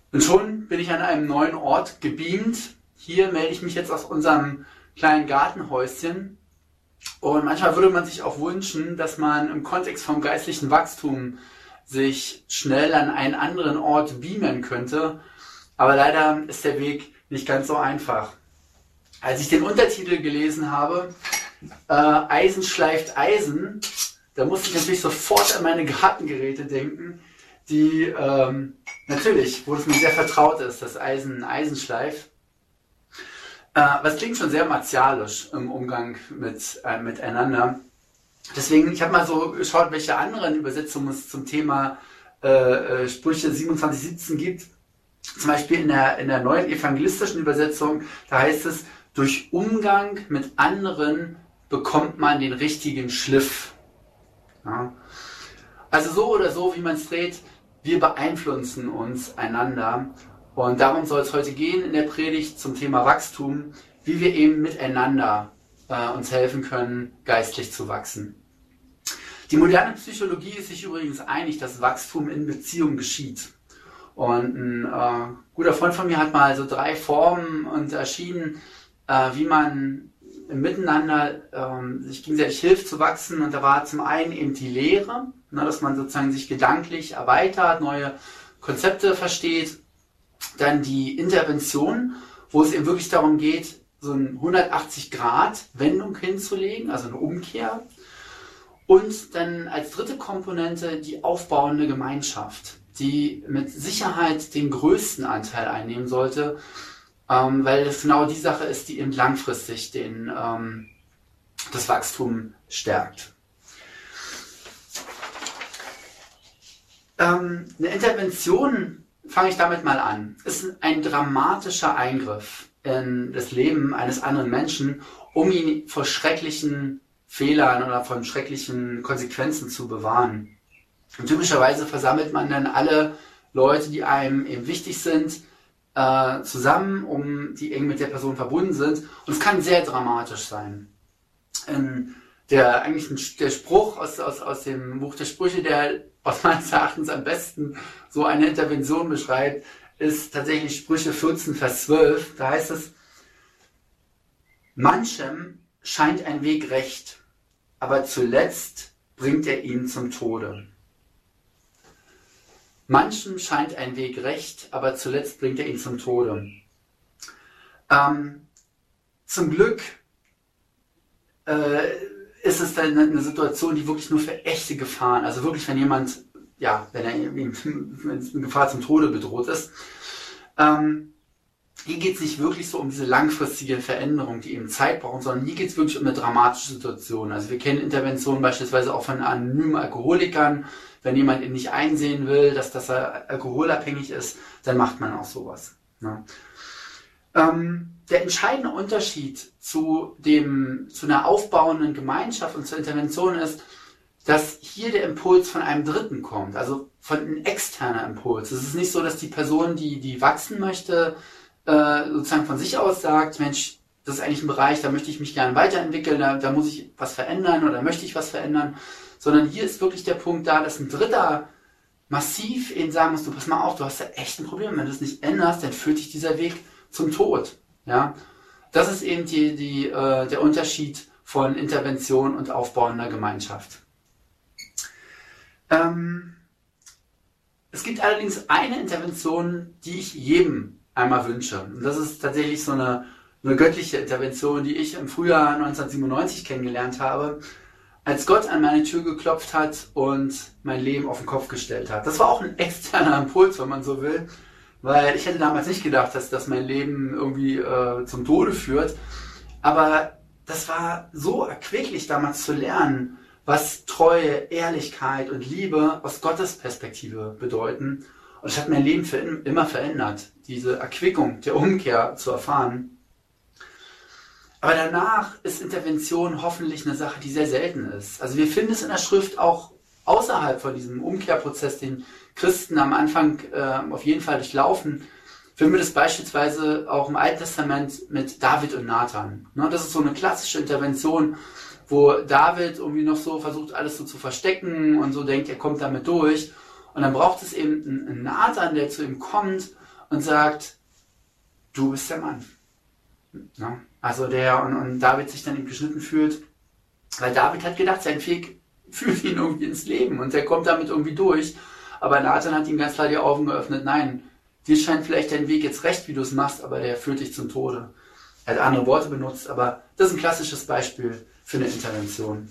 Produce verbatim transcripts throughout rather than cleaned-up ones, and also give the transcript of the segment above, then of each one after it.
Und schon bin ich an einem neuen Ort gebeamt. Hier melde ich mich jetzt aus unserem kleinen Gartenhäuschen. Und manchmal würde man sich auch wünschen, dass man im Kontext vom geistlichen Wachstum sich schnell an einen anderen Ort beamen könnte. Aber leider ist der Weg nicht ganz so einfach. Als ich den Untertitel gelesen habe, äh, Eisen schleift Eisen, da musste ich natürlich sofort an meine Gartengeräte denken, die ähm, natürlich, wo es mir sehr vertraut ist, dass Eisen Eisen schleift. Äh, was klingt schon sehr martialisch im Umgang mit, äh, miteinander. Deswegen, ich habe mal so geschaut, welche anderen Übersetzungen es zum Thema äh, äh, Sprüche siebenundzwanzig siebzehn gibt. Zum Beispiel in der, in der neuen evangelistischen Übersetzung, da heißt es, durch Umgang mit anderen bekommt man den richtigen Schliff. Ja. Also so oder so, wie man es dreht, wir beeinflussen uns einander. Und darum soll es heute gehen in der Predigt zum Thema Wachstum, wie wir eben miteinander äh, uns helfen können, geistlich zu wachsen. Die moderne Psychologie ist sich übrigens einig, dass Wachstum in Beziehung geschieht. Und ein äh, guter Freund von mir hat mal so drei Formen unterschieden, äh, wie man im Miteinander äh, sich gegenseitig hilft zu wachsen. Und da war zum einen eben die Lehre, ne, dass man sozusagen sich gedanklich erweitert, neue Konzepte versteht. Dann die Intervention, wo es eben wirklich darum geht, so eine hundertachtzig Grad Wendung hinzulegen, also eine Umkehr. Und dann als dritte Komponente die aufbauende Gemeinschaft, die mit Sicherheit den größten Anteil einnehmen sollte, ähm, weil es genau die Sache ist, die eben langfristig den, ähm, das Wachstum stärkt. Ähm, eine Intervention, fange ich damit mal an, ist ein dramatischer Eingriff in das Leben eines anderen Menschen, um ihn vor schrecklichen Fehlern oder von schrecklichen Konsequenzen zu bewahren. Und typischerweise versammelt man dann alle Leute, die einem eben wichtig sind, äh, zusammen, um die eng mit der Person verbunden sind. Und es kann sehr dramatisch sein. Ähm, der eigentlich ein, der Spruch aus, aus, aus dem Buch der Sprüche, der aus meines Erachtens am besten so eine Intervention beschreibt, ist tatsächlich Sprüche vierzehn, Vers zwölf. Da heißt es, manchem scheint ein Weg recht, aber zuletzt bringt er ihn zum Tode. Manchem scheint ein Weg recht, aber zuletzt bringt er ihn zum Tode. Ähm, zum Glück äh, ist es dann eine Situation, die wirklich nur für echte Gefahren, also wirklich, wenn jemand, ja, wenn er in Gefahr zum Tode bedroht ist. Ähm, hier geht es nicht wirklich so um diese langfristige Veränderung, die eben Zeit braucht, sondern hier geht es wirklich um eine dramatische Situation. Also wir kennen Interventionen beispielsweise auch von anonymen Alkoholikern. Wenn jemand ihn nicht einsehen will, dass, dass er alkoholabhängig ist, dann macht man auch sowas. Ja. Ähm, der entscheidende Unterschied zu, dem, zu einer aufbauenden Gemeinschaft und zur Intervention ist, dass hier der Impuls von einem Dritten kommt, also von einem externer Impuls. Es ist nicht so, dass die Person, die, die wachsen möchte, äh, sozusagen von sich aus sagt, Mensch, das ist eigentlich ein Bereich, da möchte ich mich gerne weiterentwickeln, da, da muss ich was verändern oder möchte ich was verändern, sondern hier ist wirklich der Punkt da, dass ein Dritter massiv eben sagen muss, du pass mal auf, du hast da echt ein Problem, wenn du es nicht änderst, dann führt dich dieser Weg zum Tod. Ja? Das ist eben die, die, äh, der Unterschied von Intervention und aufbauender Gemeinschaft. Ähm, es gibt allerdings eine Intervention, die ich jedem einmal wünsche. Und das ist tatsächlich so eine, eine göttliche Intervention, die ich im Frühjahr neunzehnhundertsiebenundneunzig kennengelernt habe, als Gott an meine Tür geklopft hat und mein Leben auf den Kopf gestellt hat. Das war auch ein externer Impuls, wenn man so will, weil ich hätte damals nicht gedacht, dass das mein Leben irgendwie äh, zum Tode führt. Aber das war so erquicklich damals zu lernen, was Treue, Ehrlichkeit und Liebe aus Gottes Perspektive bedeuten. Und es hat mein Leben für immer verändert, diese Erquickung der Umkehr zu erfahren. Aber danach ist Intervention hoffentlich eine Sache, die sehr selten ist. Also wir finden es in der Schrift auch außerhalb von diesem Umkehrprozess, den Christen am Anfang äh, auf jeden Fall durchlaufen. Finden wir das beispielsweise auch im Alten Testament mit David und Nathan. Ne, das ist so eine klassische Intervention, wo David irgendwie noch so versucht, alles so zu verstecken und so denkt, er kommt damit durch. Und dann braucht es eben einen Nathan, der zu ihm kommt und sagt, du bist der Mann. Ja? Also der, und, und David sich dann eben geschnitten fühlt, weil David hat gedacht, sein Weg führt ihn irgendwie ins Leben und der kommt damit irgendwie durch. Aber Nathan hat ihm ganz klar die Augen geöffnet, nein, dir scheint vielleicht dein Weg jetzt recht, wie du es machst, aber der führt dich zum Tode. Er hat andere Worte benutzt, aber das ist ein klassisches Beispiel für eine Intervention.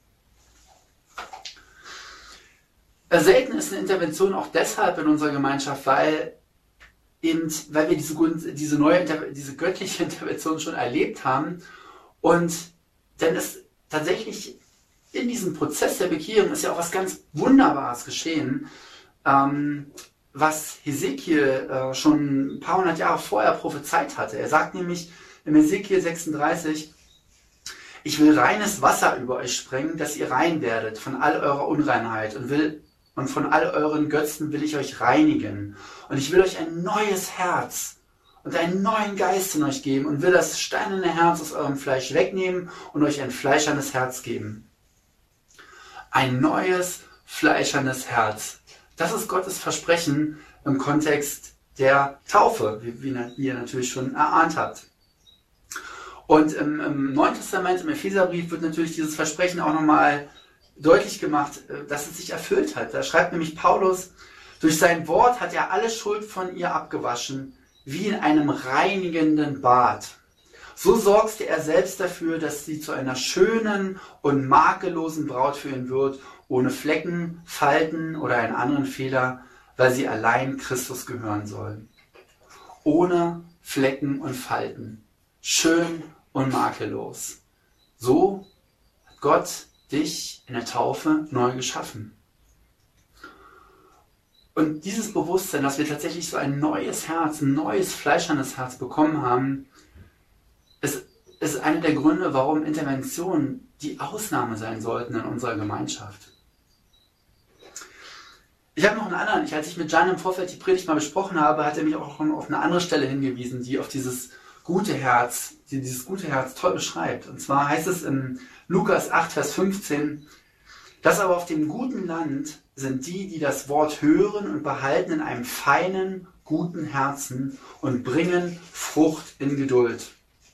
Selten ist eine Intervention auch deshalb in unserer Gemeinschaft, weil, eben, weil wir diese, diese, neue, diese göttliche Intervention schon erlebt haben und dann ist tatsächlich in diesem Prozess der Bekehrung ist ja auch was ganz Wunderbares geschehen, ähm, was Hesekiel äh, schon ein paar hundert Jahre vorher prophezeit hatte. Er sagt nämlich in Hesekiel sechsunddreißig, ich will reines Wasser über euch sprengen, dass ihr rein werdet von all eurer Unreinheit und will und von all euren Götzen will ich euch reinigen. Und ich will euch ein neues Herz und einen neuen Geist in euch geben und will das steinerne Herz aus eurem Fleisch wegnehmen und euch ein fleischernes Herz geben. Ein neues, fleischernes Herz. Das ist Gottes Versprechen im Kontext der Taufe, wie, wie ihr natürlich schon erahnt habt. Und im, im Neuen Testament, im Epheserbrief, wird natürlich dieses Versprechen auch nochmal deutlich gemacht, dass es sich erfüllt hat. Da schreibt nämlich Paulus, durch sein Wort hat er alle Schuld von ihr abgewaschen, wie in einem reinigenden Bad. So sorgte er selbst dafür, dass sie zu einer schönen und makellosen Braut für ihn wird, ohne Flecken, Falten oder einen anderen Fehler, weil sie allein Christus gehören soll. Ohne Flecken und Falten, schön und makellos. So hat Gott dich in der Taufe neu geschaffen. Und dieses Bewusstsein, dass wir tatsächlich so ein neues Herz, ein neues fleischernes Herz bekommen haben, ist, ist einer der Gründe, warum Interventionen die Ausnahme sein sollten in unserer Gemeinschaft. Ich habe noch einen anderen, ich, als ich mit Jan im Vorfeld die Predigt mal besprochen habe, hat er mich auch auf eine andere Stelle hingewiesen, die auf dieses gute Herz, die dieses gute Herz toll beschreibt. Und zwar heißt es in Lukas acht, Vers fünfzehn, das aber auf dem guten Land sind die, die das Wort hören und behalten in einem feinen, guten Herzen und bringen Frucht in Geduld.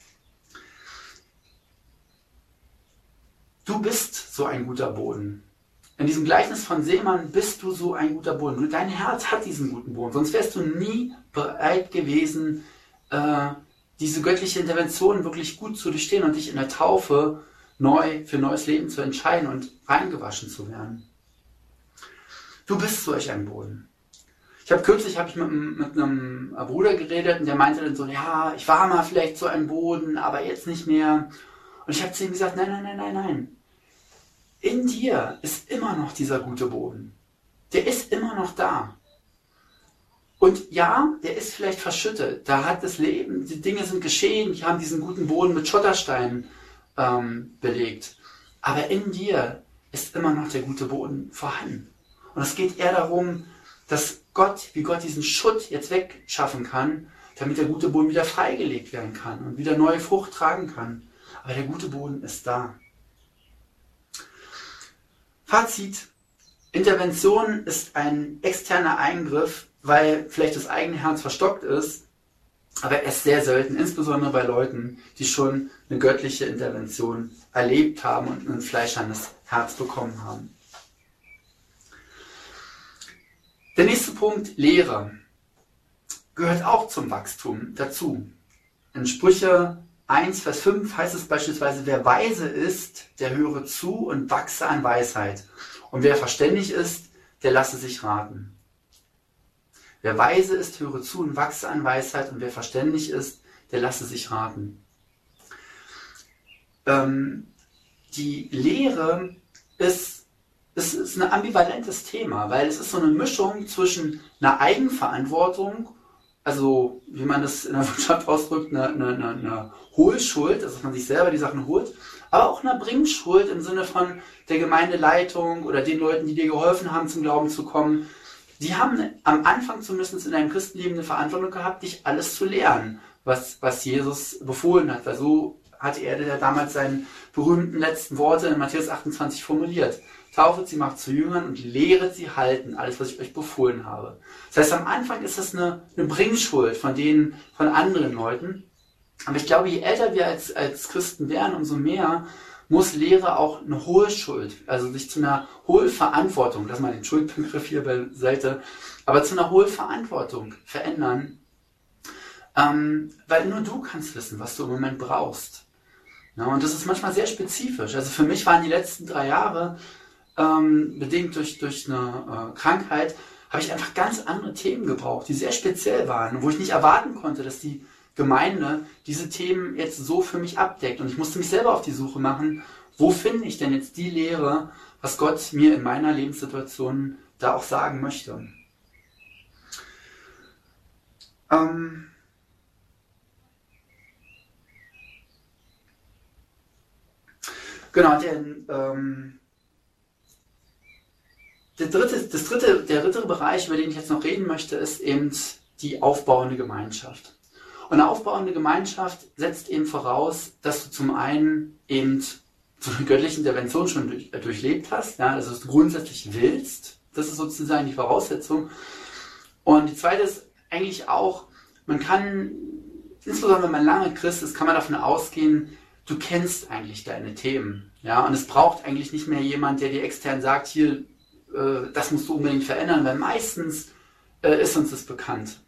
Du bist so ein guter Boden. In diesem Gleichnis von Seemann bist du so ein guter Boden. Dein Herz hat diesen guten Boden, sonst wärst du nie bereit gewesen, äh, diese göttliche Intervention wirklich gut zu durchstehen und dich in der Taufe neu für neues Leben zu entscheiden und reingewaschen zu werden. Du bist solch ein Boden. Ich habe kürzlich hab ich mit, mit einem Bruder geredet und der meinte dann so, ja, ich war mal vielleicht so ein Boden, aber jetzt nicht mehr. Und ich habe zu ihm gesagt, nein, nein, nein, nein, nein. In dir ist immer noch dieser gute Boden. Der ist immer noch da. Und ja, der ist vielleicht verschüttet. Da hat das Leben, die Dinge sind geschehen, die haben diesen guten Boden mit Schottersteinen ähm, belegt. Aber in dir ist immer noch der gute Boden vorhanden. Und es geht eher darum, dass Gott, wie Gott diesen Schutt jetzt wegschaffen kann, damit der gute Boden wieder freigelegt werden kann und wieder neue Frucht tragen kann. Aber der gute Boden ist da. Fazit: Intervention ist ein externer Eingriff, weil vielleicht das eigene Herz verstockt ist, aber er ist sehr selten, insbesondere bei Leuten, die schon eine göttliche Intervention erlebt haben und ein fleischernes Herz bekommen haben. Der nächste Punkt, Lehre, gehört auch zum Wachstum dazu. In Sprüche eins, Vers fünf heißt es beispielsweise, wer weise ist, der höre zu und wachse an Weisheit. Und wer verständig ist, der lasse sich raten. Wer weise ist, höre zu und wachse an Weisheit. Und wer verständig ist, der lasse sich raten. Ähm, die Lehre ist, ist, ist ein ambivalentes Thema, weil es ist so eine Mischung zwischen einer Eigenverantwortung, also wie man das in der Wirtschaft ausdrückt, eine, eine, eine Holschuld, also dass man sich selber die Sachen holt, aber auch eine Bringschuld im Sinne von der Gemeindeleitung oder den Leuten, die dir geholfen haben, zum Glauben zu kommen. Die haben am Anfang zumindest in deinem Christenleben eine Verantwortung gehabt, dich alles zu lehren, was, was Jesus befohlen hat, weil so hatte er ja damals seine berühmten letzten Worte in Matthäus achtundzwanzig formuliert. Taufet sie, macht zu Jüngern und lehret sie halten, alles, was ich euch befohlen habe. Das heißt, am Anfang ist das eine, eine Bringschuld von denen, von anderen Leuten. Aber ich glaube, je älter wir als, als Christen werden, umso mehr muss Lehre auch eine hohe Schuld, also sich zu einer hohen Verantwortung, lass mal den Schuldbegriff hier beiseite, aber zu einer hohen Verantwortung verändern, ähm, weil nur du kannst wissen, was du im Moment brauchst. Ja, und das ist manchmal sehr spezifisch. Also für mich waren die letzten drei Jahre, ähm, bedingt durch, durch eine äh, Krankheit, habe ich einfach ganz andere Themen gebraucht, die sehr speziell waren, wo ich nicht erwarten konnte, dass die Gemeinde diese Themen jetzt so für mich abdeckt. Und ich musste mich selber auf die Suche machen, wo finde ich denn jetzt die Lehre, was Gott mir in meiner Lebenssituation da auch sagen möchte. Ähm genau, denn, ähm der dritte, das dritte, der dritte Bereich, über den ich jetzt noch reden möchte, ist eben die aufbauende Gemeinschaft. Und eine aufbauende Gemeinschaft setzt eben voraus, dass du zum einen eben so eine göttliche Intervention schon durch, äh, durchlebt hast, ja, also dass du grundsätzlich willst. Das ist sozusagen die Voraussetzung. Und die zweite ist eigentlich auch, man kann, insbesondere wenn man lange Christ ist, kann man davon ausgehen, du kennst eigentlich deine Themen. Ja, und es braucht eigentlich nicht mehr jemand, der dir extern sagt, hier, äh, das musst du unbedingt verändern, weil meistens äh, ist uns das bekannt.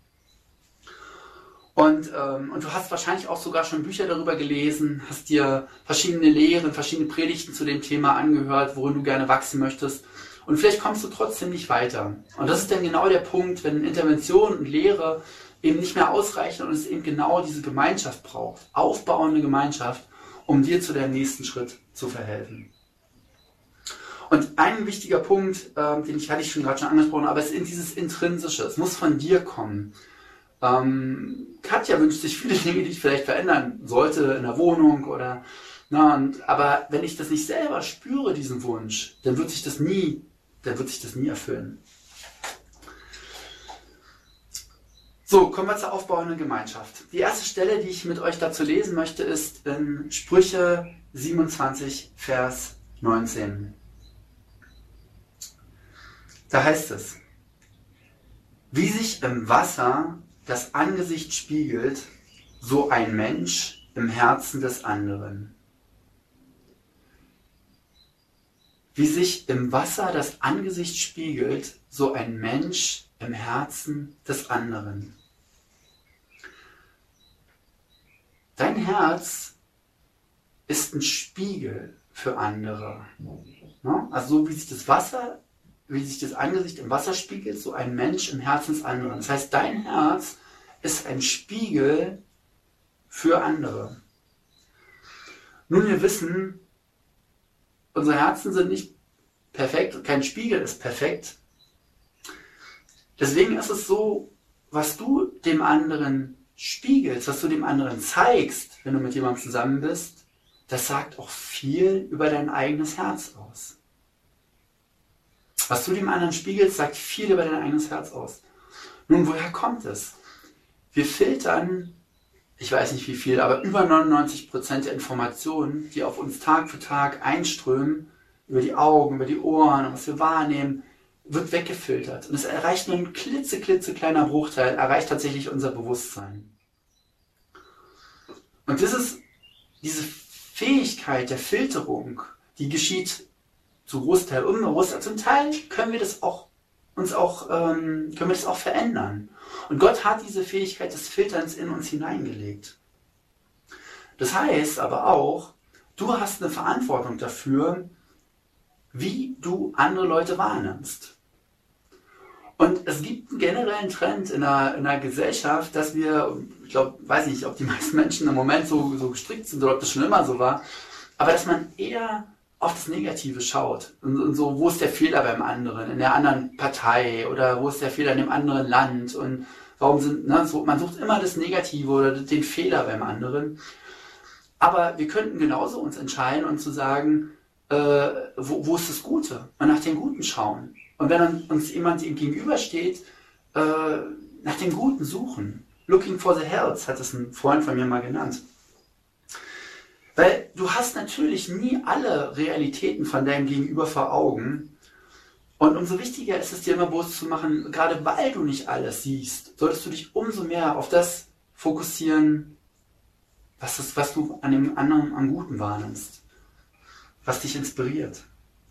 Und, ähm, und du hast wahrscheinlich auch sogar schon Bücher darüber gelesen, hast dir verschiedene Lehren, verschiedene Predigten zu dem Thema angehört, worin du gerne wachsen möchtest. Und vielleicht kommst du trotzdem nicht weiter. Und das ist dann genau der Punkt, wenn Intervention und Lehre eben nicht mehr ausreichen und es eben genau diese Gemeinschaft braucht, aufbauende Gemeinschaft, um dir zu deinem nächsten Schritt zu verhelfen. Und ein wichtiger Punkt, ähm, den ich hatte ich schon gerade schon angesprochen, aber es ist dieses Intrinsische, es muss von dir kommen. Ähm, Katja wünscht sich viele Dinge, die ich vielleicht verändern sollte in der Wohnung oder, na, und, aber wenn ich das nicht selber spüre, diesen Wunsch, dann wird sich das nie, dann wird sich das nie erfüllen. So, kommen wir zur aufbauenden Gemeinschaft. Die erste Stelle, die ich mit euch dazu lesen möchte, ist in Sprüche siebenundzwanzig, Vers neunzehn. Da heißt es: Wie sich im Wasser das Angesicht spiegelt, so ein Mensch im Herzen des anderen. Wie sich im Wasser das Angesicht spiegelt, so ein Mensch im Herzen des anderen. Dein Herz ist ein Spiegel für andere. Also so wie sich das Wasser wie sich das Angesicht im Wasser spiegelt, so ein Mensch im Herzen des anderen. Das heißt, dein Herz ist ein Spiegel für andere. Nun, wir wissen, unsere Herzen sind nicht perfekt, kein Spiegel ist perfekt. Deswegen ist es so, was du dem anderen spiegelst, was du dem anderen zeigst, wenn du mit jemandem zusammen bist, das sagt auch viel über dein eigenes Herz aus. Was du dem anderen spiegelst, sagt viel über dein eigenes Herz aus. Nun, woher kommt es? Wir filtern, ich weiß nicht wie viel, aber über neunundneunzig Prozent der Informationen, die auf uns Tag für Tag einströmen, über die Augen, über die Ohren, was wir wahrnehmen, wird weggefiltert. Und es erreicht nur ein klitze, klitze kleiner Bruchteil, erreicht tatsächlich unser Bewusstsein. Und das ist diese Fähigkeit der Filterung, die geschieht zu Großteil unbewusst. Zum Teil können wir das auch uns auch ähm, können wir das auch verändern. Und Gott hat diese Fähigkeit des Filterns in uns hineingelegt. Das heißt aber auch, du hast eine Verantwortung dafür, wie du andere Leute wahrnimmst. Und es gibt einen generellen Trend in der, in der Gesellschaft, dass wir, ich glaube, weiß nicht, ob die meisten Menschen im Moment so, so gestrickt sind oder ob das schon immer so war, aber dass man eher auf das Negative schaut. Und, und so, wo ist der Fehler beim anderen, in der anderen Partei oder wo ist der Fehler in dem anderen Land und warum sind, ne, so, man sucht immer das Negative oder den Fehler beim anderen. Aber wir könnten genauso uns entscheiden und zu sagen, äh, wo, wo ist das Gute? Und nach dem Guten schauen. Und wenn uns jemand gegenübersteht, äh, nach dem Guten suchen. Looking for the health, hat es ein Freund von mir mal genannt. Weil du hast natürlich nie alle Realitäten von deinem Gegenüber vor Augen. Und umso wichtiger ist es dir immer bewusst zu machen, gerade weil du nicht alles siehst, solltest du dich umso mehr auf das fokussieren, was, ist, was du an dem anderen am Guten wahrnimmst, was dich inspiriert.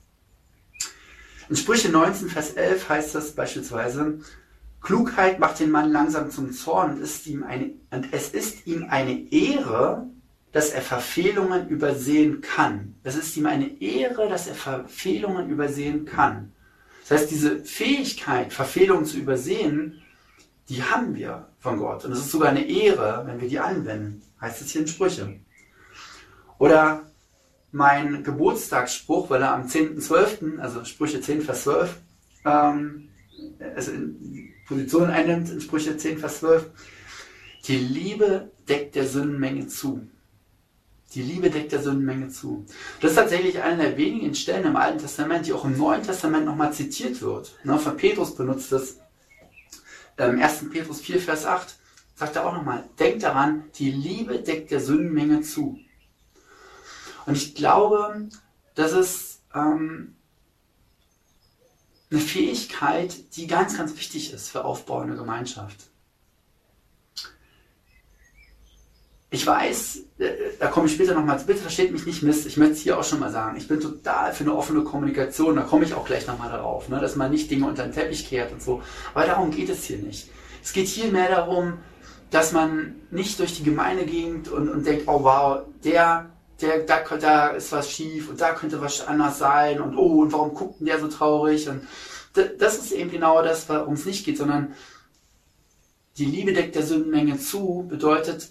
In Sprüche neunzehn, Vers elf heißt das beispielsweise: Klugheit macht den Mann langsam zum Zorn und, ist ihm eine, und es ist ihm eine Ehre, dass er Verfehlungen übersehen kann. Es ist ihm eine Ehre, dass er Verfehlungen übersehen kann. Das heißt, diese Fähigkeit, Verfehlungen zu übersehen, die haben wir von Gott. Und es ist sogar eine Ehre, wenn wir die anwenden, heißt es hier in Sprüche. Oder mein Geburtstagsspruch, weil er am zehnten zwölften, also Sprüche zehn, Vers zwölf, ähm, also in Position einnimmt, in Sprüche zehn, Vers zwölf, die Liebe deckt der Sündenmenge zu. Die Liebe deckt der Sündenmenge zu. Das ist tatsächlich eine der wenigen Stellen im Alten Testament, die auch im Neuen Testament nochmal zitiert wird. Ne, von Petrus benutzt das. Im ersten Petrus vier, Vers acht sagt er auch nochmal: Denkt daran, die Liebe deckt der Sündenmenge zu. Und ich glaube, das ist ähm, eine Fähigkeit, die ganz, ganz wichtig ist für aufbauende Gemeinschaft. Ich weiß, da komme ich später nochmal, bitte versteht mich nicht miss, ich möchte es hier auch schon mal sagen, ich bin total für eine offene Kommunikation, da komme ich auch gleich nochmal darauf, ne, dass man nicht Dinge unter den Teppich kehrt und so, aber darum geht es hier nicht. Es geht hier mehr darum, dass man nicht durch die Gemeinde geht und, und denkt, oh wow, der, der, da, da ist was schief und da könnte was anders sein und oh, und warum guckt denn der so traurig? Und das ist eben genau das, worum es nicht geht, sondern die Liebe deckt der Sündenmenge zu, bedeutet,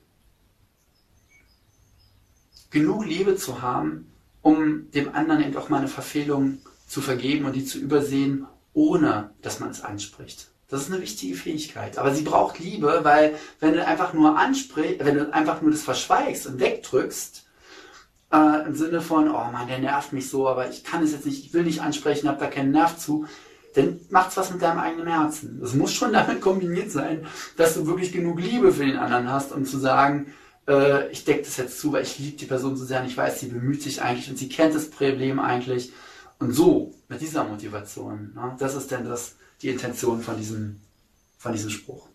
genug Liebe zu haben, um dem anderen eben auch mal eine Verfehlung zu vergeben und die zu übersehen, ohne dass man es anspricht. Das ist eine wichtige Fähigkeit. Aber sie braucht Liebe, weil wenn du einfach nur ansprichst, wenn du einfach nur das verschweigst und wegdrückst, äh, im Sinne von, oh Mann, der nervt mich so, aber ich kann es jetzt nicht, ich will nicht ansprechen, habe da keinen Nerv zu, dann macht's was mit deinem eigenen Herzen. Das muss schon damit kombiniert sein, dass du wirklich genug Liebe für den anderen hast, um zu sagen, äh, ich decke das jetzt zu, weil ich liebe die Person so sehr und ich weiß, sie bemüht sich eigentlich und sie kennt das Problem eigentlich. Und so, mit dieser Motivation, ne, das ist denn das, die Intention von diesem, von diesem Spruch.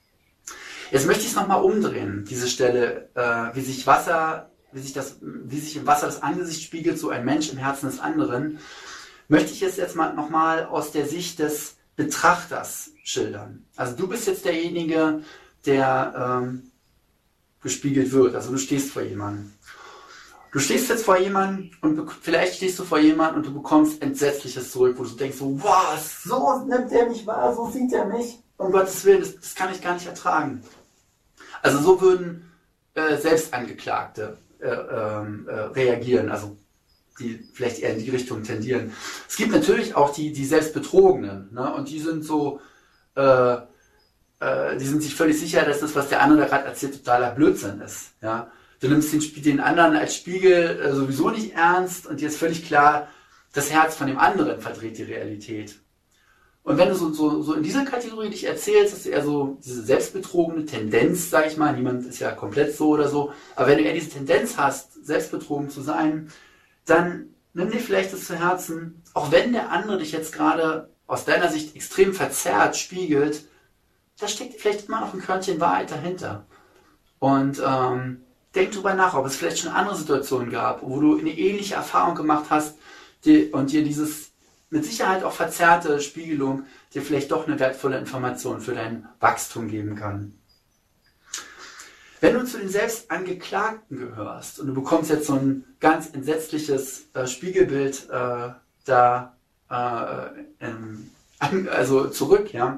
Jetzt möchte ich es nochmal umdrehen, diese Stelle, äh, wie sich Wasser, wie sich das, wie sich im Wasser das Angesicht spiegelt, so ein Mensch im Herzen des anderen, möchte ich es jetzt mal nochmal aus der Sicht des Betrachters schildern. Also du bist jetzt derjenige, der ähm, gespiegelt wird. Also du stehst vor jemandem. Du stehst jetzt vor jemandem und vielleicht stehst du vor jemandem und du bekommst Entsetzliches zurück, wo du denkst so, was, so nimmt er mich wahr, so sieht er mich. Um Gottes Willen, das, das kann ich gar nicht ertragen. Also so würden äh, Selbstangeklagte äh, äh, reagieren, also die vielleicht eher in die Richtung tendieren. Es gibt natürlich auch die, die Selbstbetrogenen, ne? Und die sind so, äh, äh, die sind sich völlig sicher, dass das, was der andere da gerade erzählt, totaler Blödsinn ist. Ja? Du nimmst den, den anderen als Spiegel äh, sowieso nicht ernst und dir ist völlig klar, das Herz von dem anderen verdreht die Realität. Und wenn du so, so, so in dieser Kategorie dich erzählst, dass du eher so diese selbstbetrogene Tendenz, sage ich mal, niemand ist ja komplett so oder so, aber wenn du eher diese Tendenz hast, selbstbetrogen zu sein, dann nimm dir vielleicht das zu Herzen, auch wenn der andere dich jetzt gerade aus deiner Sicht extrem verzerrt spiegelt, da steckt vielleicht immer noch ein Körnchen Wahrheit dahinter. Und ähm, denk drüber nach, ob es vielleicht schon andere Situationen gab, wo du eine ähnliche Erfahrung gemacht hast die, und dir dieses mit Sicherheit auch verzerrte Spiegelung dir vielleicht doch eine wertvolle Information für dein Wachstum geben kann. Wenn du zu den Selbstangeklagten gehörst und du bekommst jetzt so ein ganz entsetzliches äh, Spiegelbild äh, da äh, ähm, also zurück, ja,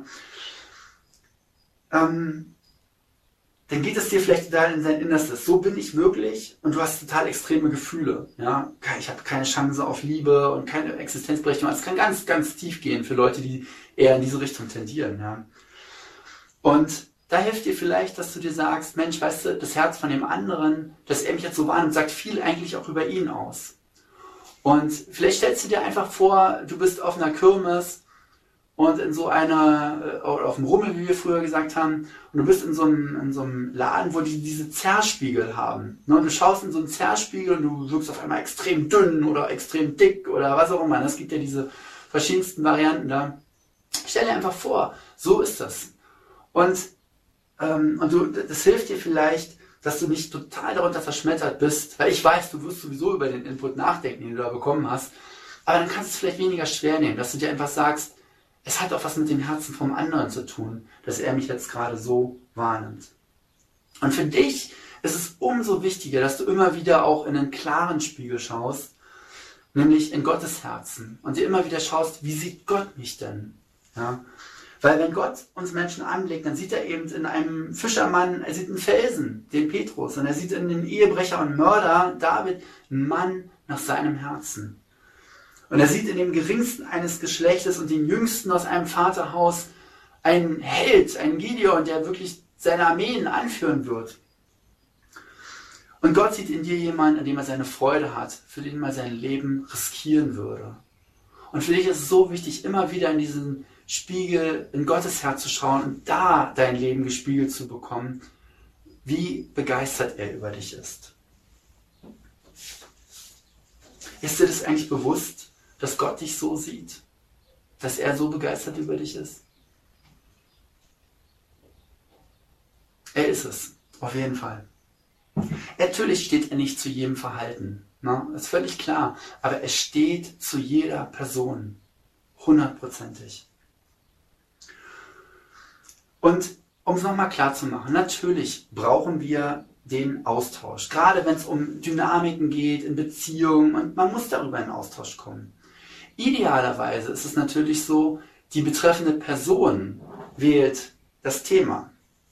ähm, dann geht es dir vielleicht total in sein Innerstes. So bin ich wirklich und du hast total extreme Gefühle. Ja? Ich habe keine Chance auf Liebe und keine Existenzberechtigung. Es kann ganz, ganz tief gehen für Leute, die eher in diese Richtung tendieren. Ja? Und da hilft dir vielleicht, dass du dir sagst, Mensch, weißt du, das Herz von dem anderen, dass er mich jetzt so wahrnimmt, sagt viel eigentlich auch über ihn aus. Und vielleicht stellst du dir einfach vor, du bist auf einer Kirmes und in so einer, äh, auf dem Rummel, wie wir früher gesagt haben, und du bist in so einem, in so einem Laden, wo die diese Zerspiegel haben. Ne? Und du schaust in so einen Zerspiegel und du wirkst auf einmal extrem dünn oder extrem dick oder was auch immer. Es gibt ja diese verschiedensten Varianten da. Stell dir einfach vor, so ist das. Und, ähm, und du, das hilft dir vielleicht, dass du nicht total darunter zerschmettert bist, weil ich weiß, du wirst sowieso über den Input nachdenken, den du da bekommen hast, aber dann kannst du es vielleicht weniger schwer nehmen, dass du dir einfach sagst, es hat auch was mit dem Herzen vom anderen zu tun, dass er mich jetzt gerade so wahrnimmt. Und für dich ist es umso wichtiger, dass du immer wieder auch in einen klaren Spiegel schaust, nämlich in Gottes Herzen, und dir immer wieder schaust, wie sieht Gott mich denn? Ja? Weil wenn Gott uns Menschen anblickt, dann sieht er eben in einem Fischermann, er sieht einen Felsen, den Petrus, und er sieht in den Ehebrecher und Mörder David einen Mann nach seinem Herzen. Und er sieht in dem geringsten eines Geschlechtes und den jüngsten aus einem Vaterhaus einen Held, einen Gideon, der wirklich seine Armeen anführen wird. Und Gott sieht in dir jemanden, in dem er seine Freude hat, für den er sein Leben riskieren würde. Und für dich ist es so wichtig, immer wieder in diesen Spiegel, in Gottes Herz zu schauen und da dein Leben gespiegelt zu bekommen, wie begeistert er über dich ist. Ist dir das eigentlich bewusst, dass Gott dich so sieht? Dass er so begeistert über dich ist? Er ist es, auf jeden Fall. Natürlich steht er nicht zu jedem Verhalten, ne? Ist völlig klar, aber er steht zu jeder Person, hundertprozentig. Und um es nochmal klar zu machen, natürlich brauchen wir den Austausch, gerade wenn es um Dynamiken geht in Beziehungen, und man muss darüber in Austausch kommen. Idealerweise ist es natürlich so, die betreffende Person wählt das Thema.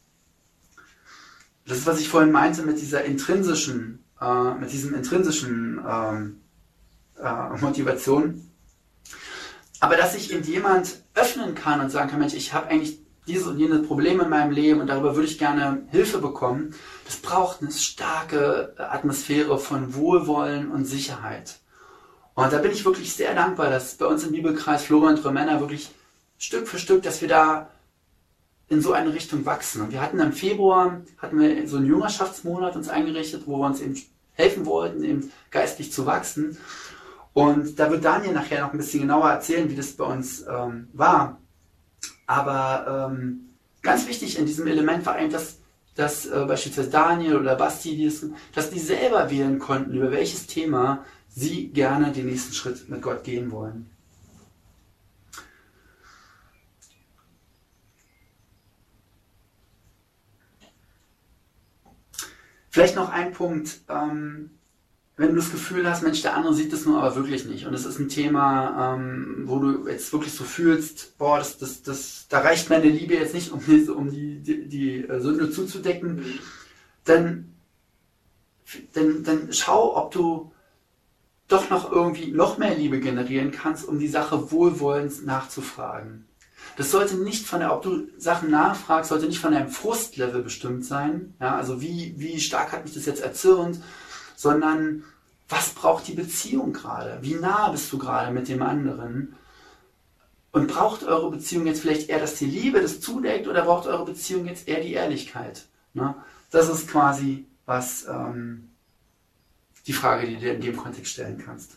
Das ist, was ich vorhin meinte mit dieser intrinsischen, äh, mit diesem intrinsischen ähm, äh, Motivation. Aber dass sich eben jemand öffnen kann und sagen kann, Mensch, ich habe eigentlich diese und jene Probleme in meinem Leben und darüber würde ich gerne Hilfe bekommen, das braucht eine starke Atmosphäre von Wohlwollen und Sicherheit. Und da bin ich wirklich sehr dankbar, dass bei uns im Bibelkreis Flora und Männer wirklich Stück für Stück, dass wir da in so eine Richtung wachsen. Und wir hatten im Februar, hatten wir so einen Jüngerschaftsmonat uns eingerichtet, wo wir uns eben helfen wollten, eben geistlich zu wachsen. Und da wird Daniel nachher noch ein bisschen genauer erzählen, wie das bei uns ähm, war. Aber ähm, ganz wichtig in diesem Element war eigentlich, dass, dass äh, beispielsweise Daniel oder Basti, die das, dass die selber wählen konnten, über welches Thema sie gerne den nächsten Schritt mit Gott gehen wollen. Vielleicht noch ein Punkt, ähm, wenn du das Gefühl hast, Mensch, der andere sieht das nur aber wirklich nicht, und es ist ein Thema, ähm, wo du jetzt wirklich so fühlst, boah, das, das, das, da reicht meine Liebe jetzt nicht, um die, um die, die, die Sünde zuzudecken, dann, dann, dann schau, ob du doch noch irgendwie noch mehr Liebe generieren kannst, um die Sache wohlwollend nachzufragen. Das sollte nicht von der, ob du Sachen nachfragst, sollte nicht von deinem Frustlevel bestimmt sein, ja, also wie, wie stark hat mich das jetzt erzürnt, sondern was braucht die Beziehung gerade? Wie nah bist du gerade mit dem anderen? Und braucht eure Beziehung jetzt vielleicht eher, dass die Liebe das zudeckt, oder braucht eure Beziehung jetzt eher die Ehrlichkeit? Ne? Das ist quasi was ähm, die Frage, die du dir in dem Kontext stellen kannst.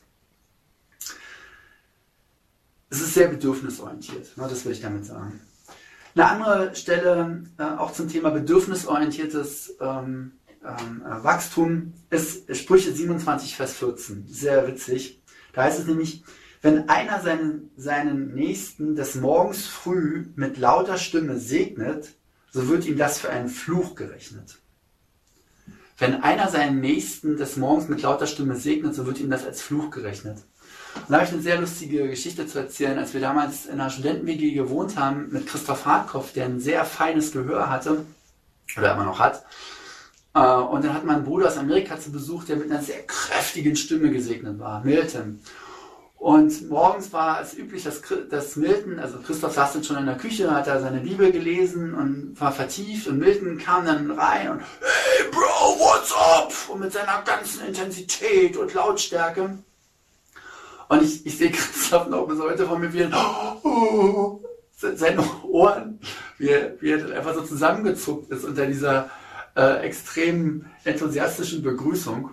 Es ist sehr bedürfnisorientiert, ne? Das will ich damit sagen. Eine andere Stelle, äh, auch zum Thema bedürfnisorientiertes ähm, ähm, Wachstum, ist Sprüche siebenundzwanzig, Vers vierzehn. Sehr witzig. Da heißt es nämlich, wenn einer seinen, seinen Nächsten des Morgens früh mit lauter Stimme segnet, so wird ihm das für einen Fluch gerechnet. Wenn einer seinen Nächsten des Morgens mit lauter Stimme segnet, so wird ihm das als Fluch gerechnet. Und da habe ich eine sehr lustige Geschichte zu erzählen, als wir damals in einer Studenten-W G gewohnt haben mit Christoph Hartkopf, der ein sehr feines Gehör hatte, oder immer noch hat. Und dann hat mein Bruder aus Amerika zu Besuch, der mit einer sehr kräftigen Stimme gesegnet war, Milton. Und morgens war es üblich, dass, dass Milton, also Christoph saß dann schon in der Küche, hat da seine Bibel gelesen und war vertieft, und Milton kam dann rein und "Hey Bro, what's up?" und mit seiner ganzen Intensität und Lautstärke. Und ich, ich sehe Christoph noch bis heute von mir wieder, oh, seine Ohren, wie er, wie er einfach so zusammengezuckt ist unter dieser äh, extrem enthusiastischen Begrüßung.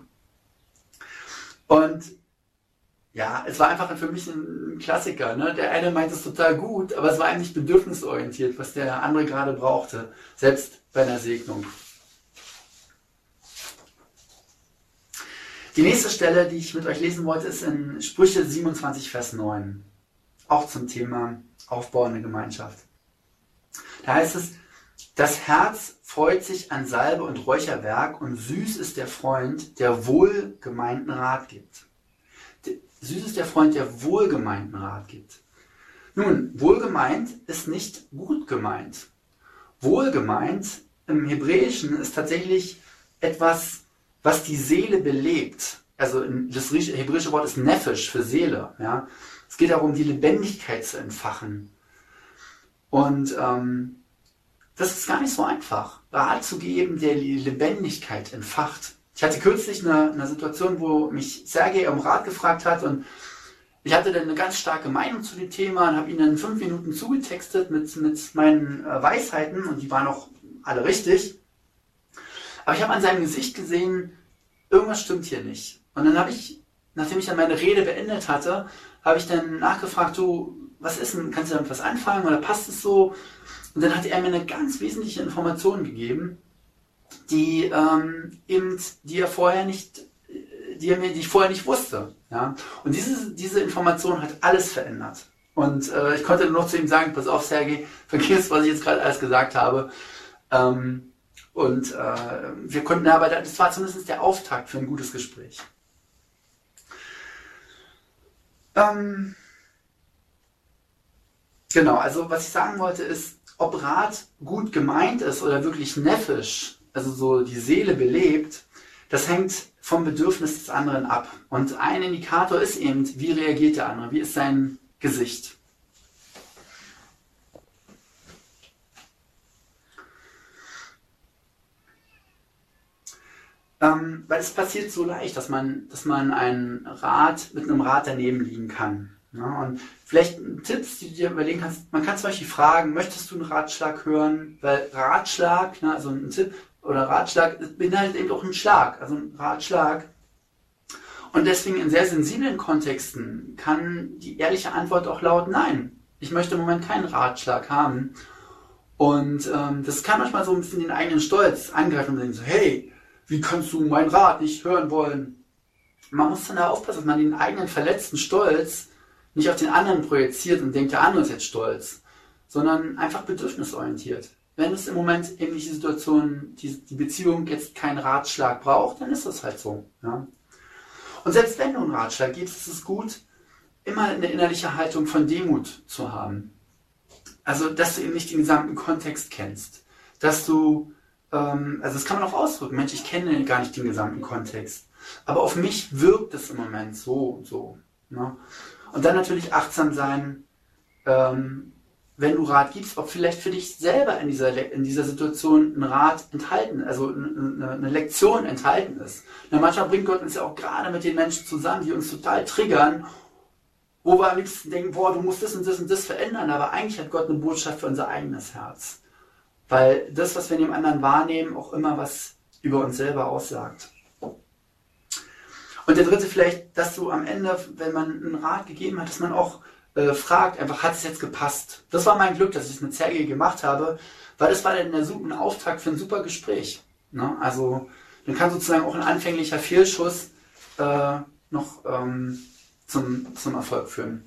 Und ja, es war einfach für mich ein Klassiker. Ne? Der eine meint es total gut, aber es war eigentlich bedürfnisorientiert, was der andere gerade brauchte, selbst bei einer Segnung. Die nächste Stelle, die ich mit euch lesen wollte, ist in Sprüche siebenundzwanzig, Vers neun. Auch zum Thema aufbauende Gemeinschaft. Da heißt es, das Herz freut sich an Salbe und Räucherwerk und süß ist der Freund, der wohlgemeinten Rat gibt. Süß ist der Freund, der wohlgemeinten Rat gibt. Nun, wohlgemeint ist nicht gut gemeint. Wohlgemeint im Hebräischen ist tatsächlich etwas, was die Seele belebt. Also das hebräische Wort ist Nefesh für Seele. Ja? Es geht darum, die Lebendigkeit zu entfachen. Und ähm, das ist gar nicht so einfach, Rat zu geben, der die Lebendigkeit entfacht. Ich hatte kürzlich eine, eine Situation, wo mich Sergej um Rat gefragt hat und ich hatte dann eine ganz starke Meinung zu dem Thema und habe ihn dann fünf Minuten zugetextet mit, mit meinen äh, Weisheiten und die waren auch alle richtig. Aber ich habe an seinem Gesicht gesehen, irgendwas stimmt hier nicht. Und dann habe ich, nachdem ich dann meine Rede beendet hatte, habe ich dann nachgefragt, du, was ist denn, kannst du damit was anfangen oder passt es so? Und dann hat er mir eine ganz wesentliche Information gegeben, die ähm, eben, die er vorher nicht, die er mir, die ich vorher nicht wusste. Ja? Und diese, diese Information hat alles verändert. Und äh, ich konnte nur noch zu ihm sagen, pass auf, Sergej, vergiss, was ich jetzt gerade alles gesagt habe. Ähm, und äh, wir konnten aber, das war zumindest der Auftakt für ein gutes Gespräch. Ähm, genau, also was ich sagen wollte ist, ob Rat gut gemeint ist oder wirklich neffisch, also so die Seele belebt, das hängt vom Bedürfnis des anderen ab. Und ein Indikator ist eben, wie reagiert der andere, wie ist sein Gesicht. Ähm, weil es passiert so leicht, dass man, dass man einen Rat mit einem Rat daneben liegen kann. Ja, und vielleicht Tipps, die du dir überlegen kannst, man kann zum Beispiel fragen, möchtest du einen Ratschlag hören? Weil Ratschlag, ne, also ein Tipp oder Ratschlag beinhaltet eben auch einen Schlag, also ein Ratschlag. Und deswegen in sehr sensiblen Kontexten kann die ehrliche Antwort auch lauten, nein, ich möchte im Moment keinen Ratschlag haben. Und ähm, das kann manchmal so ein bisschen den eigenen Stolz angreifen und denken so, hey, wie kannst du meinen Rat nicht hören wollen? Man muss dann da aufpassen, dass man den eigenen verletzten Stolz nicht auf den anderen projiziert und denkt, der andere ist jetzt stolz, sondern einfach bedürfnisorientiert. Wenn es im Moment eben die Situation, die, die Beziehung jetzt keinen Ratschlag braucht, dann ist das halt so. Ja? Und selbst wenn du einen Ratschlag gibst, ist es gut, immer eine innerliche Haltung von Demut zu haben. Also, dass du eben nicht den gesamten Kontext kennst. Dass du, ähm, also das kann man auch ausdrücken, Mensch, ich kenne gar nicht den gesamten Kontext. Aber auf mich wirkt es im Moment so und so. Ne? Und dann natürlich achtsam sein, ähm, wenn du Rat gibst, ob vielleicht für dich selber in dieser, in dieser Situation ein Rat enthalten, also eine, eine Lektion enthalten ist. Na, manchmal bringt Gott uns ja auch gerade mit den Menschen zusammen, die uns total triggern, wo wir am liebsten denken, boah, du musst das und das und das verändern, aber eigentlich hat Gott eine Botschaft für unser eigenes Herz. Weil das, was wir in dem anderen wahrnehmen, auch immer was über uns selber aussagt. Und der dritte vielleicht, dass du am Ende, wenn man einen Rat gegeben hat, dass man auch äh, fragt, einfach, hat es jetzt gepasst? Das war mein Glück, dass ich es mit Sergej gemacht habe, weil das war dann der, ein Auftakt für ein super Gespräch. Ne? Also dann kann sozusagen auch ein anfänglicher Fehlschuss äh, noch ähm, zum, zum Erfolg führen.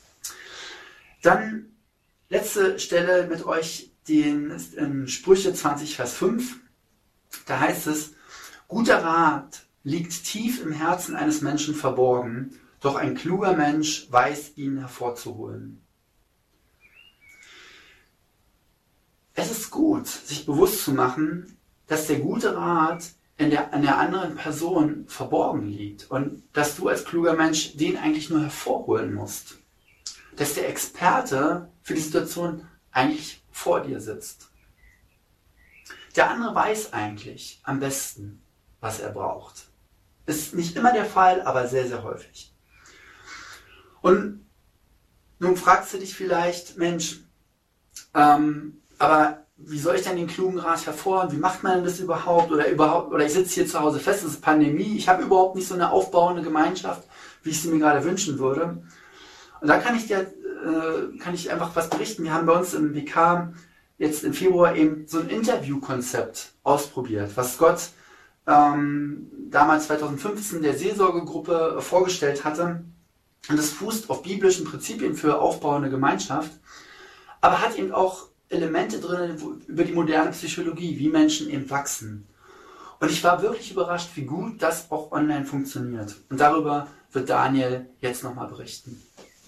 Dann letzte Stelle mit euch, den ist in Sprüche zwanzig, Vers fünf. Da heißt es, guter Rat liegt tief im Herzen eines Menschen verborgen, doch ein kluger Mensch weiß, ihn hervorzuholen. Es ist gut, sich bewusst zu machen, dass der gute Rat in der, an der anderen Person verborgen liegt und dass du als kluger Mensch den eigentlich nur hervorholen musst. Dass der Experte für die Situation eigentlich vor dir sitzt. Der andere weiß eigentlich am besten, was er braucht. Ist nicht immer der Fall, aber sehr, sehr häufig. Und nun fragst du dich vielleicht, Mensch, Ähm, aber wie soll ich denn den klugen Rat hervorheben? Wie macht man das überhaupt? Oder überhaupt, oder ich sitze hier zu Hause fest, es ist Pandemie, ich habe überhaupt nicht so eine aufbauende Gemeinschaft, wie ich sie mir gerade wünschen würde. Und da kann ich dir, äh, kann ich einfach was berichten. Wir haben bei uns im W K jetzt im Februar eben so ein Interviewkonzept ausprobiert, was Gott ähm, damals zweitausendfünfzehn der Seelsorgegruppe vorgestellt hatte. Und das fußt auf biblischen Prinzipien für aufbauende Gemeinschaft, aber hat eben auch Elemente drin über die moderne Psychologie, wie Menschen eben wachsen. Und ich war wirklich überrascht, wie gut das auch online funktioniert. Und darüber wird Daniel jetzt nochmal berichten.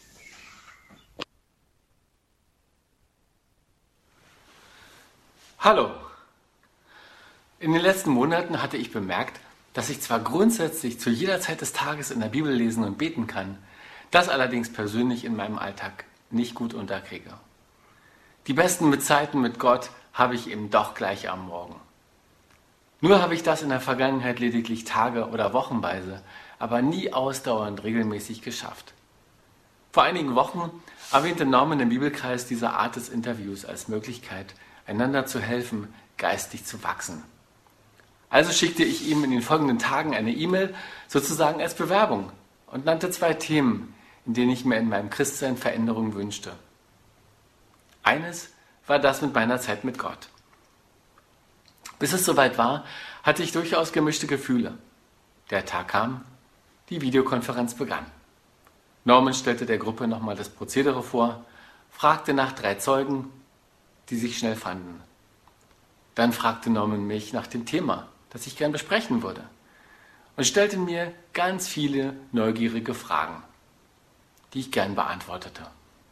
Hallo! In den letzten Monaten hatte ich bemerkt, dass ich zwar grundsätzlich zu jeder Zeit des Tages in der Bibel lesen und beten kann, das allerdings persönlich in meinem Alltag nicht gut unterkriege. Die besten Zeiten mit Gott habe ich eben doch gleich am Morgen. Nur habe ich das in der Vergangenheit lediglich Tage- oder Wochenweise, aber nie ausdauernd regelmäßig geschafft. Vor einigen Wochen erwähnte Norman im Bibelkreis diese Art des Interviews als Möglichkeit, einander zu helfen, geistig zu wachsen. Also schickte ich ihm in den folgenden Tagen eine E-Mail, sozusagen als Bewerbung, und nannte zwei Themen, in denen ich mir in meinem Christsein Veränderung wünschte. Eines war das mit meiner Zeit mit Gott. Bis es soweit war, hatte ich durchaus gemischte Gefühle. Der Tag kam, die Videokonferenz begann. Norman stellte der Gruppe nochmal das Prozedere vor, fragte nach drei Zeugen, die sich schnell fanden. Dann fragte Norman mich nach dem Thema, das ich gern besprechen würde, und stellte mir ganz viele neugierige Fragen, die ich gern beantwortete.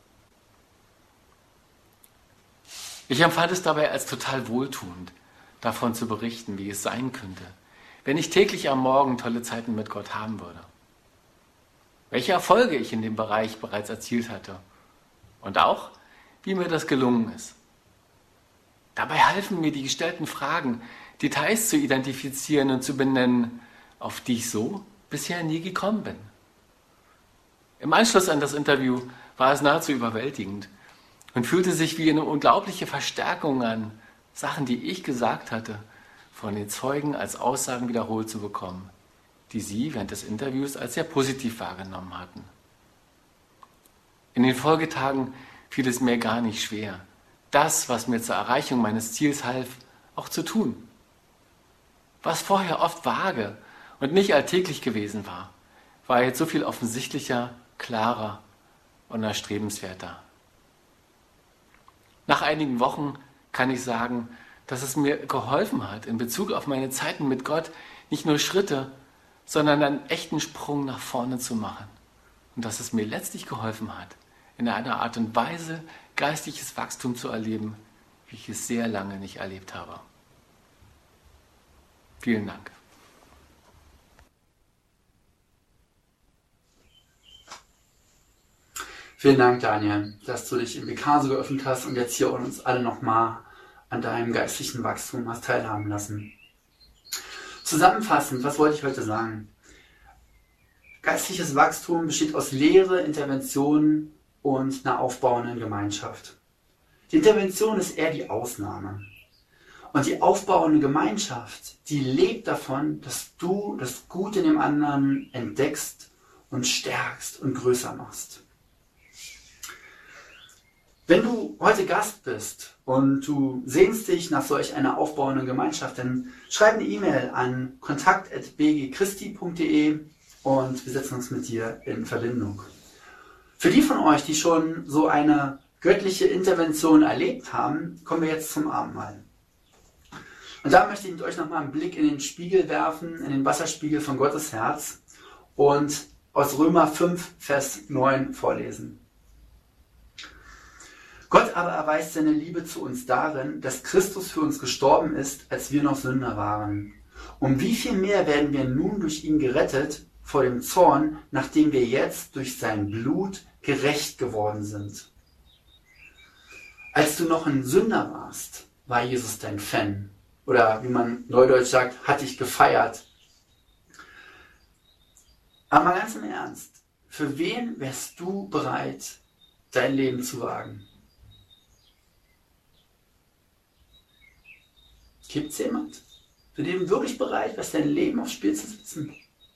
Ich empfand es dabei als total wohltuend, davon zu berichten, wie es sein könnte, wenn ich täglich am Morgen tolle Zeiten mit Gott haben würde. Welche Erfolge ich in dem Bereich bereits erzielt hatte und auch, wie mir das gelungen ist. Dabei halfen mir die gestellten Fragen, Details zu identifizieren und zu benennen, auf die ich so bisher nie gekommen bin. Im Anschluss an das Interview war es nahezu überwältigend und fühlte sich wie eine unglaubliche Verstärkung an, Sachen, die ich gesagt hatte, von den Zeugen als Aussagen wiederholt zu bekommen, die sie während des Interviews als sehr positiv wahrgenommen hatten. In den Folgetagen fiel es mir gar nicht schwer, das, was mir zur Erreichung meines Ziels half, auch zu tun. Was vorher oft vage und nicht alltäglich gewesen war, war jetzt so viel offensichtlicher, klarer und erstrebenswerter. Nach einigen Wochen kann ich sagen, dass es mir geholfen hat, in Bezug auf meine Zeiten mit Gott nicht nur Schritte, sondern einen echten Sprung nach vorne zu machen. Und dass es mir letztlich geholfen hat, in einer Art und Weise geistliches Wachstum zu erleben, wie ich es sehr lange nicht erlebt habe. Vielen Dank. Vielen Dank, Daniel, dass du dich im W K so geöffnet hast und jetzt hier uns alle nochmal an deinem geistlichen Wachstum hast teilhaben lassen. Zusammenfassend, was wollte ich heute sagen? Geistliches Wachstum besteht aus Lehre, Intervention und einer aufbauenden Gemeinschaft. Die Intervention ist eher die Ausnahme. Und die aufbauende Gemeinschaft, die lebt davon, dass du das Gute in dem anderen entdeckst und stärkst und größer machst. Wenn du heute Gast bist und du sehnst dich nach solch einer aufbauenden Gemeinschaft, dann schreib eine E-Mail an kontakt at b g christi punkt d e und wir setzen uns mit dir in Verbindung. Für die von euch, die schon so eine göttliche Intervention erlebt haben, kommen wir jetzt zum Abendmahl. Und da möchte ich mit euch nochmal einen Blick in den Spiegel werfen, in den Wasserspiegel von Gottes Herz und aus Römer fünf, Vers neun vorlesen. Gott aber erweist seine Liebe zu uns darin, dass Christus für uns gestorben ist, als wir noch Sünder waren. Um wie viel mehr werden wir nun durch ihn gerettet vor dem Zorn, nachdem wir jetzt durch sein Blut gerecht geworden sind. Als du noch ein Sünder warst, war Jesus dein Fan. Oder wie man neudeutsch sagt, hat dich gefeiert. Aber mal ganz im Ernst, für wen wärst du bereit, dein Leben zu wagen? Gibt es jemand, für den wirklich bereit wärst, dein Leben aufs Spiel zu setzen?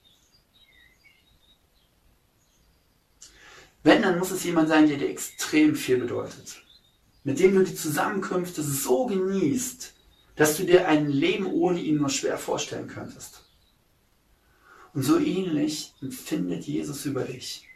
Wenn, dann muss es jemand sein, der dir extrem viel bedeutet. Mit dem du die Zusammenkünfte so genießt, dass du dir ein Leben ohne ihn nur schwer vorstellen könntest. Und so ähnlich empfindet Jesus über dich.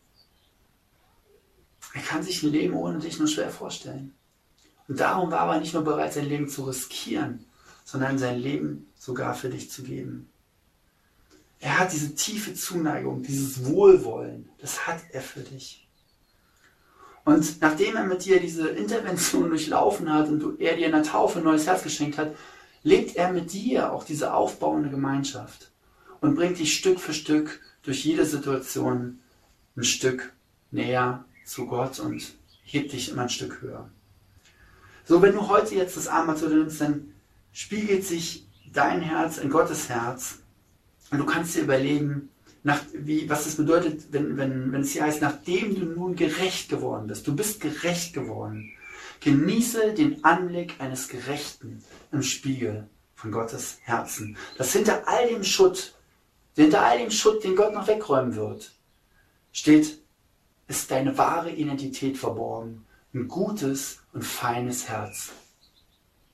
Er kann sich ein Leben ohne dich nur schwer vorstellen. Und darum war er nicht nur bereit, sein Leben zu riskieren, sondern sein Leben sogar für dich zu geben. Er hat diese tiefe Zuneigung, dieses Wohlwollen, das hat er für dich. Und nachdem er mit dir diese Intervention durchlaufen hat und du, er dir in der Taufe ein neues Herz geschenkt hat, lebt er mit dir auch diese aufbauende Gemeinschaft und bringt dich Stück für Stück durch jede Situation ein Stück näher zu Gott und hebt dich immer ein Stück höher. So, wenn du heute jetzt das Abendmahl zu dir nimmst, dann spiegelt sich dein Herz in Gottes Herz. Und du kannst dir überlegen, nach, wie, was es bedeutet, wenn, wenn, wenn es hier heißt, nachdem du nun gerecht geworden bist. Du bist gerecht geworden. Genieße den Anblick eines Gerechten im Spiegel von Gottes Herzen. Dass hinter all dem Schutt, hinter all dem Schutt, den Gott noch wegräumen wird, steht, ist deine wahre Identität verborgen. Ein gutes und feines Herz.